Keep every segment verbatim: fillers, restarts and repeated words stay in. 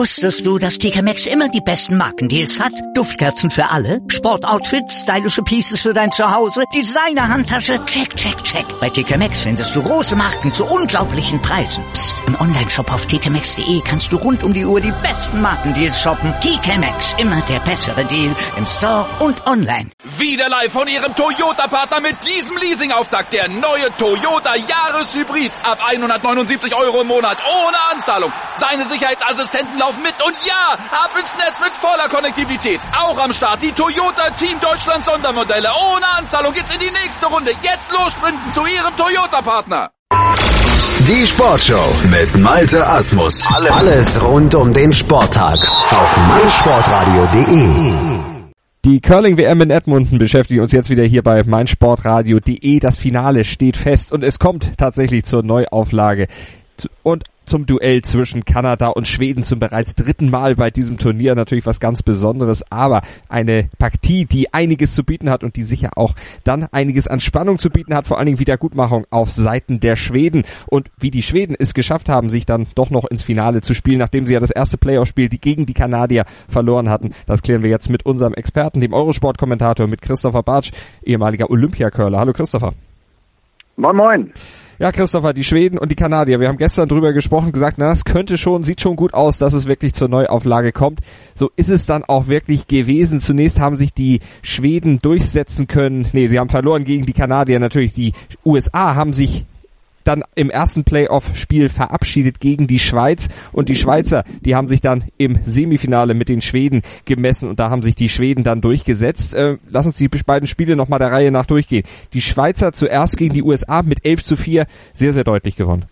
Wusstest du, dass T K Maxx immer die besten Markendeals hat? Duftkerzen für alle, Sportoutfits, stylische Pieces für dein Zuhause, Designer-Handtasche, check, check, check. Bei T K Maxx findest du große Marken zu unglaublichen Preisen. Psst. Im Onlineshop auf t k maxx punkt de kannst du rund um die Uhr die besten Markendeals shoppen. T K Maxx, immer der bessere Deal im Store und online. Wieder live von Ihrem Toyota-Partner mit diesem Leasing-Auftakt. Der neue Toyota Jahreshybrid. Ab hundertneunundsiebzig Euro im Monat ohne Anzahlung. Seine Sicherheitsassistenten laufen mit und ja, ab ins Netz mit voller Konnektivität. Auch am Start die Toyota Team Deutschland Sondermodelle. Ohne Anzahlung geht's in die nächste Runde. Jetzt los sprinten zu Ihrem Toyota-Partner. Die Sportshow mit Malte Asmus. Alles rund um den Sporttag auf meinsportradio punkt de. Die Curling-W M in Edmonton beschäftigt uns jetzt wieder hier bei meinsportradio punkt de. Das Finale steht fest und es kommt tatsächlich zur Neuauflage. Und zum Duell zwischen Kanada und Schweden zum bereits dritten Mal bei diesem Turnier. Natürlich was ganz Besonderes, aber eine Partie, die einiges zu bieten hat und die sicher auch dann einiges an Spannung zu bieten hat, vor allen Dingen Wiedergutmachung auf Seiten der Schweden. Und wie die Schweden es geschafft haben, sich dann doch noch ins Finale zu spielen, nachdem sie ja das erste Playoff-Spiel die gegen die Kanadier verloren hatten, das klären wir jetzt mit unserem Experten, dem Eurosport-Kommentator, mit Christopher Bartsch, ehemaliger Olympiacurler. Hallo Christopher. Moin Moin. Ja, Christopher, die Schweden und die Kanadier, wir haben gestern drüber gesprochen, gesagt, na, es könnte schon, sieht schon gut aus, dass es wirklich zur Neuauflage kommt. So ist es dann auch wirklich gewesen. Zunächst haben sich die Schweden durchsetzen können. Nee, sie haben verloren gegen die Kanadier. Natürlich, die U S A haben sich dann im ersten Playoff-Spiel verabschiedet gegen die Schweiz und die Schweizer, die haben sich dann im Semifinale mit den Schweden gemessen und da haben sich die Schweden dann durchgesetzt. Äh, lass uns die beiden Spiele nochmal der Reihe nach durchgehen. Die Schweizer zuerst gegen die U S A mit elf zu vier, sehr, sehr deutlich gewonnen.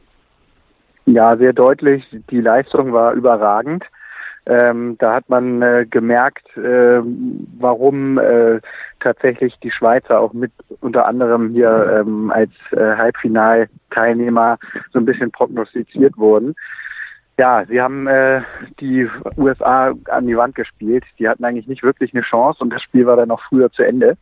Ja, sehr deutlich. Die Leistung war überragend. Ähm, da hat man äh, gemerkt, äh, warum äh, tatsächlich die Schweizer auch mit unter anderem hier ähm, als äh, Halbfinalteilnehmer so ein bisschen prognostiziert wurden. Ja, sie haben äh, die U S A an die Wand gespielt. Die hatten eigentlich nicht wirklich eine Chance und das Spiel war dann noch früher zu Ende.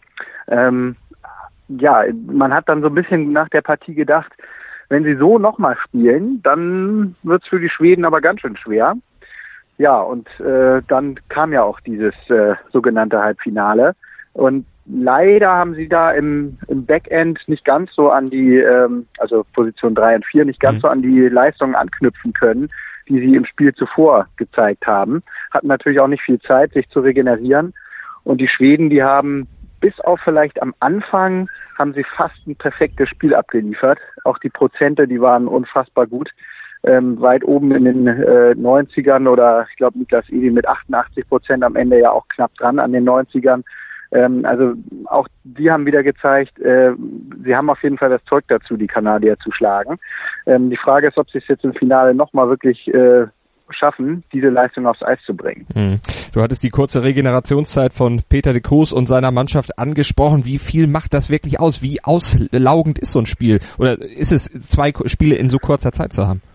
Ähm, ja, man hat dann so ein bisschen nach der Partie gedacht, wenn sie so nochmal spielen, dann wird's für die Schweden aber ganz schön schwer. Ja, und äh, dann kam ja auch dieses äh, sogenannte Halbfinale. Und leider haben sie da im, im Backend nicht ganz so an die, ähm, also Position drei und vier, nicht ganz mhm. so an die Leistungen anknüpfen können, die sie im Spiel zuvor gezeigt haben. Hatten natürlich auch nicht viel Zeit, sich zu regenerieren. Und die Schweden, die haben bis auf vielleicht am Anfang, haben sie fast ein perfektes Spiel abgeliefert. Auch die Prozente, die waren unfassbar gut. Ähm, weit oben in den äh, neunzigern oder ich glaube Niklas Edi mit achtundachtzig Prozent am Ende ja auch knapp dran an den neunzigern. Ähm, also auch die haben wieder gezeigt, äh, sie haben auf jeden Fall das Zeug dazu, die Kanadier zu schlagen. Ähm, die Frage ist, ob sie es jetzt im Finale nochmal wirklich äh, schaffen, diese Leistung aufs Eis zu bringen. Hm. Du hattest die kurze Regenerationszeit von Peter de Cruz und seiner Mannschaft angesprochen. Wie viel macht das wirklich aus? Wie auslaugend ist so ein Spiel? Oder ist es zwei Spiele in so kurzer Zeit zu haben?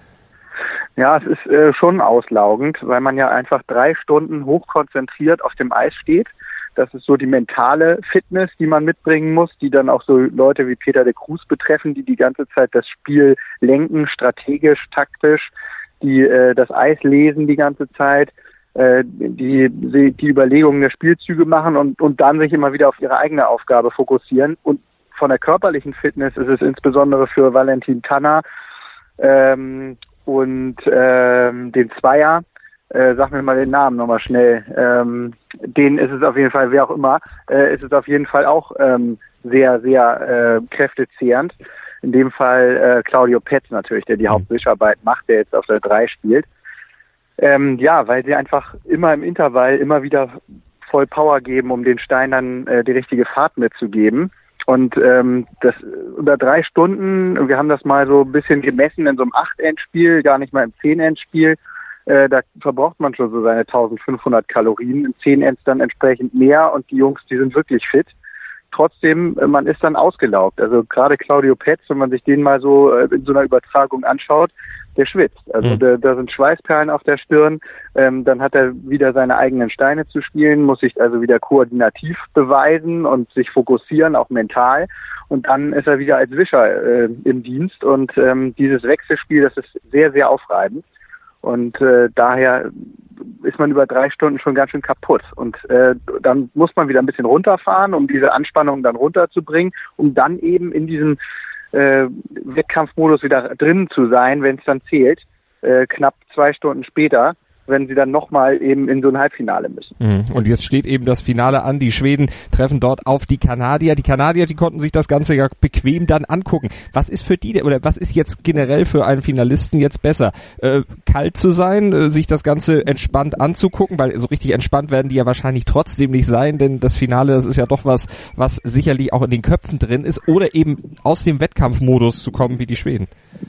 Ja, es ist äh, schon auslaugend, weil man ja einfach drei Stunden hochkonzentriert auf dem Eis steht. Das ist so die mentale Fitness, die man mitbringen muss, die dann auch so Leute wie Peter de Cruz betreffen, die die ganze Zeit das Spiel lenken, strategisch, taktisch, die äh, das Eis lesen die ganze Zeit, äh, die die Überlegungen der Spielzüge machen und, und dann sich immer wieder auf ihre eigene Aufgabe fokussieren. Und von der körperlichen Fitness ist es insbesondere für Valentin Tanner ähm, und ähm, den Zweier, äh, sag mir mal den Namen nochmal schnell, ähm, denen ist es auf jeden Fall, wer auch immer, äh, ist es auf jeden Fall auch ähm, sehr, sehr äh, kräftezehrend. In dem Fall äh, Claudio Petz natürlich, der die Hauptwischarbeit macht, der jetzt auf der drei spielt. Ähm, ja, weil sie einfach immer im Intervall immer wieder voll Power geben, um den Steinern äh, die richtige Fahrt mitzugeben. Und ähm, das über drei Stunden, wir haben das mal so ein bisschen gemessen in so einem acht-Endspiel, gar nicht mal im zehn-Endspiel, äh, da verbraucht man schon so seine eintausendfünfhundert Kalorien, im zehn-End dann entsprechend mehr und die Jungs, die sind wirklich fit. Trotzdem, man ist dann ausgelaugt. Also gerade Claudio Petz, wenn man sich den mal so äh, in so einer Übertragung anschaut, der schwitzt. Also mhm. da, da sind Schweißperlen auf der Stirn. Ähm, dann hat er wieder seine eigenen Steine zu spielen, muss sich also wieder koordinativ beweisen und sich fokussieren, auch mental. Und dann ist er wieder als Wischer äh, im Dienst. Und ähm, dieses Wechselspiel, das ist sehr, sehr aufreibend. Und äh, daher ist man über drei Stunden schon ganz schön kaputt. Und äh, dann muss man wieder ein bisschen runterfahren, um diese Anspannung dann runterzubringen, um dann eben in diesem äh, Wettkampfmodus wieder drin zu sein, wenn es dann zählt, äh, knapp zwei Stunden später, wenn sie dann nochmal eben in so ein Halbfinale müssen. Und jetzt steht eben das Finale an. Die Schweden treffen dort auf die Kanadier. Die Kanadier, die konnten sich das Ganze ja bequem dann angucken. Was ist für die, oder was ist jetzt generell für einen Finalisten jetzt besser? Äh, kalt zu sein, äh, sich das Ganze entspannt anzugucken, weil so richtig entspannt werden die ja wahrscheinlich trotzdem nicht sein, denn das Finale, das ist ja doch was, was sicherlich auch in den Köpfen drin ist, oder eben aus dem Wettkampfmodus zu kommen wie die Schweden.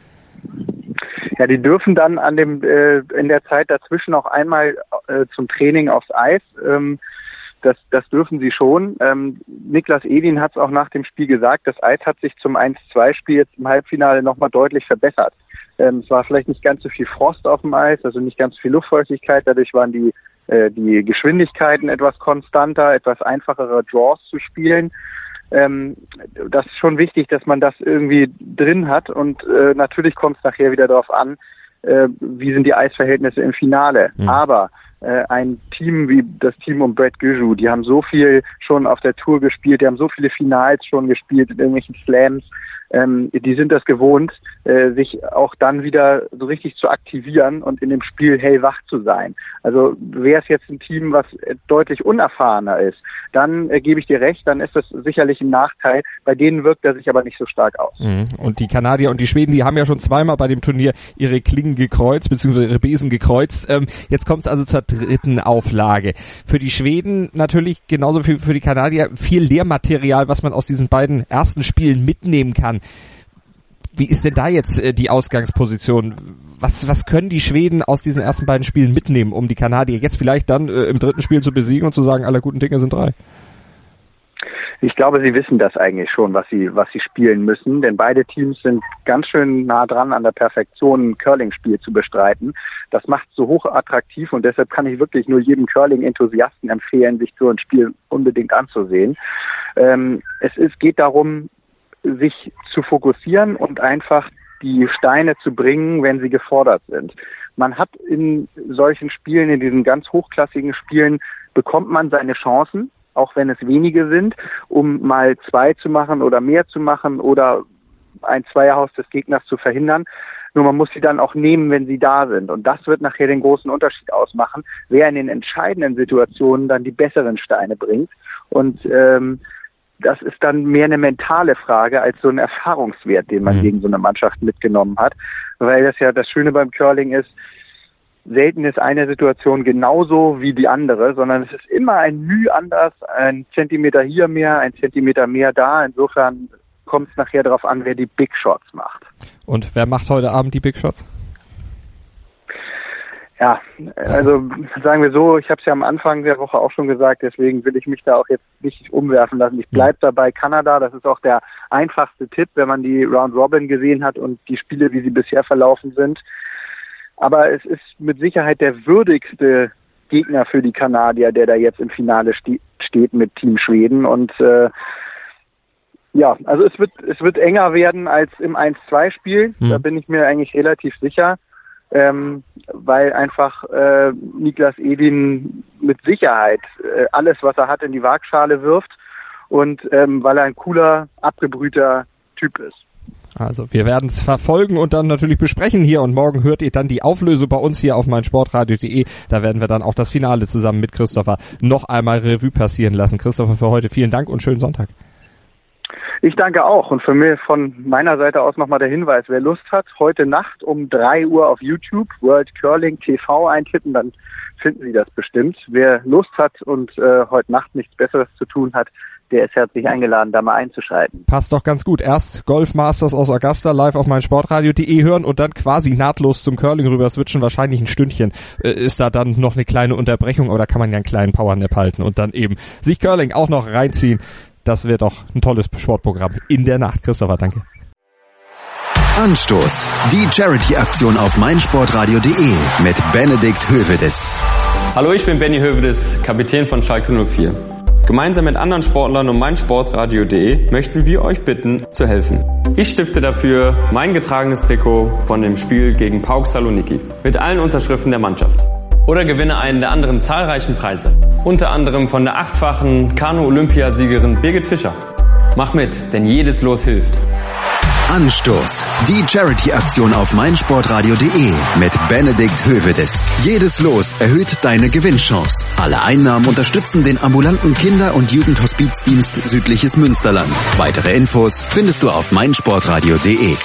Ja, die dürfen dann an dem äh, in der Zeit dazwischen auch einmal äh, zum Training aufs Eis. Ähm, das, das dürfen sie schon. Ähm, Niklas Edin hat es auch nach dem Spiel gesagt, das Eis hat sich zum eins zwei Spiel jetzt im Halbfinale nochmal deutlich verbessert. Ähm, es war vielleicht nicht ganz so viel Frost auf dem Eis, also nicht ganz so viel Luftfeuchtigkeit. Dadurch waren die, äh, die Geschwindigkeiten etwas konstanter, etwas einfachere Draws zu spielen. Ähm, das ist schon wichtig, dass man das irgendwie drin hat, und äh, natürlich kommt es nachher wieder darauf an, äh, wie sind die Eisverhältnisse im Finale. Mhm. Aber äh, ein Team wie das Team um Brett Gushue, die haben so viel schon auf der Tour gespielt, die haben so viele Finals schon gespielt in irgendwelchen Slams, ähm, die sind das gewohnt, äh, sich auch dann wieder so richtig zu aktivieren und in dem Spiel hellwach zu sein. Also wäre es jetzt ein Team, was deutlich unerfahrener ist, dann äh, gebe ich dir recht, dann ist das sicherlich ein Nachteil. Bei denen wirkt er sich aber nicht so stark aus. Und die Kanadier und die Schweden, die haben ja schon zweimal bei dem Turnier ihre Klingen gekreuzt, beziehungsweise ihre Besen gekreuzt. Ähm, jetzt kommt es also zur dritten Auflage. Für die Schweden natürlich genauso wie für die Kanadier viel Lehrmaterial, was man aus diesen beiden ersten Spielen mitnehmen kann. Wie ist denn da jetzt äh, die Ausgangsposition? Was, was können die Schweden aus diesen ersten beiden Spielen mitnehmen, um die Kanadier jetzt vielleicht dann äh, im dritten Spiel zu besiegen und zu sagen, aller guten Dinge sind drei? Ich glaube, sie wissen das eigentlich schon, was sie, was sie spielen müssen, denn beide Teams sind ganz schön nah dran an der Perfektion, ein Curling-Spiel zu bestreiten. Das macht es so hoch attraktiv, und deshalb kann ich wirklich nur jedem Curling-Enthusiasten empfehlen, sich so ein Spiel unbedingt anzusehen. Ähm, es ist, geht darum, sich zu fokussieren und einfach die Steine zu bringen, wenn sie gefordert sind. Man hat in solchen Spielen, in diesen ganz hochklassigen Spielen, bekommt man seine Chancen, auch wenn es wenige sind, um mal zwei zu machen oder mehr zu machen oder ein Zweierhaus des Gegners zu verhindern. Nur man muss sie dann auch nehmen, wenn sie da sind. Und das wird nachher den großen Unterschied ausmachen, wer in den entscheidenden Situationen dann die besseren Steine bringt. Und ähm, das ist dann mehr eine mentale Frage als so ein Erfahrungswert, den man mhm. gegen so eine Mannschaft mitgenommen hat. Weil das ja das Schöne beim Curling ist, selten ist eine Situation genauso wie die andere, sondern es ist immer ein Mühe anders, ein Zentimeter hier mehr, ein Zentimeter mehr da. Insofern kommt es nachher darauf an, wer die Big Shots macht. Und wer macht heute Abend die Big Shots? Ja, also sagen wir so, ich habe es ja am Anfang der Woche auch schon gesagt, deswegen will ich mich da auch jetzt nicht umwerfen lassen. Ich bleibe dabei Kanada, das ist auch der einfachste Tipp, wenn man die Round Robin gesehen hat und die Spiele, wie sie bisher verlaufen sind. Aber es ist mit Sicherheit der würdigste Gegner für die Kanadier, der da jetzt im Finale ste- steht mit Team Schweden. Und äh, ja, also es wird es wird enger werden als im eins zwei Spiel, hm. Da bin ich mir eigentlich relativ sicher. Ähm, weil einfach äh, Niklas Edin mit Sicherheit äh, alles, was er hat, in die Waagschale wirft, und ähm, weil er ein cooler, abgebrühter Typ ist. Also wir werden es verfolgen und dann natürlich besprechen hier, und morgen hört ihr dann die Auflösung bei uns hier auf meinsportradio punkt de. Da werden wir dann auch das Finale zusammen mit Christopher noch einmal Revue passieren lassen. Christopher, für heute vielen Dank und schönen Sonntag. Ich danke auch, und für mich von meiner Seite aus nochmal der Hinweis, wer Lust hat, heute Nacht um drei Uhr auf YouTube World Curling T V eintippen, dann finden Sie das bestimmt. Wer Lust hat und äh, heute Nacht nichts Besseres zu tun hat, der ist herzlich eingeladen, da mal einzuschalten. Passt doch ganz gut. Erst Golf Masters aus Augusta live auf meinsportradio punkt de hören und dann quasi nahtlos zum Curling rüber switchen. Wahrscheinlich ein Stündchen äh, ist da dann noch eine kleine Unterbrechung, aber da kann man ja einen kleinen Powernap halten und dann eben sich Curling auch noch reinziehen. Das wird doch ein tolles Sportprogramm in der Nacht. Christopher, danke. Anstoß. Die Charity-Aktion auf meinsportradio punkt de mit Benedikt Hövedes. Hallo, ich bin Benny Hövedes, Kapitän von Schalke null vier. Gemeinsam mit anderen Sportlern und meinsportradio punkt de möchten wir euch bitten, zu helfen. Ich stifte dafür mein getragenes Trikot von dem Spiel gegen PAOK Saloniki mit allen Unterschriften der Mannschaft. Oder gewinne einen der anderen zahlreichen Preise. Unter anderem von der achtfachen Kanu-Olympiasiegerin Birgit Fischer. Mach mit, denn jedes Los hilft. Anstoß. Die Charity-Aktion auf meinsportradio punkt de mit Benedikt Hövedes. Jedes Los erhöht deine Gewinnchance. Alle Einnahmen unterstützen den ambulanten Kinder- und Jugendhospizdienst Südliches Münsterland. Weitere Infos findest du auf meinsportradio punkt de.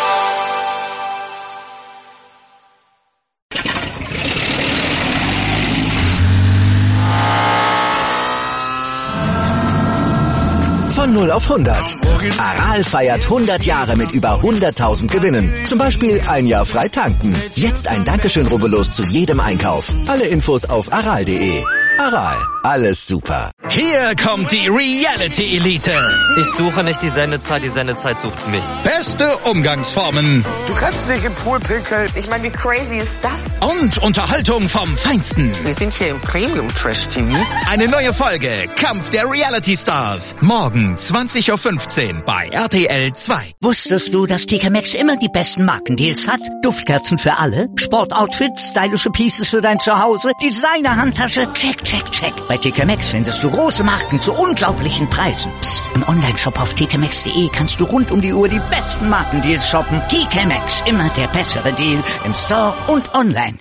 Von null auf hundert. Aral feiert hundert Jahre mit über hunderttausend Gewinnen. Zum Beispiel ein Jahr frei tanken. Jetzt ein Dankeschön, rubbellos zu jedem Einkauf. Alle Infos auf aral punkt de. Aral, alles super. Hier kommt die Reality Elite. Ich suche nicht die Sendezeit, die Sendezeit sucht mich. Beste Umgangsformen. Du kannst nicht im Pool pinkeln. Ich meine, wie crazy ist das? Und Unterhaltung vom Feinsten. Wir sind hier im Premium-Trash-T V. Eine neue Folge, Kampf der Reality Stars. Morgen zwanzig Uhr fünfzehn bei R T L zwei. Wusstest du, dass T K Maxx immer die besten Markendeals hat? Duftkerzen für alle, Sportoutfits, stylische Pieces für dein Zuhause, Designer-Handtasche, check, check, check. Bei T K Maxx findest du große Marken zu unglaublichen Preisen. Psst. Im Onlineshop auf t k maxx punkt de kannst du rund um die Uhr die besten Markendeals shoppen. T K Maxx, immer der bessere Deal im Store und online.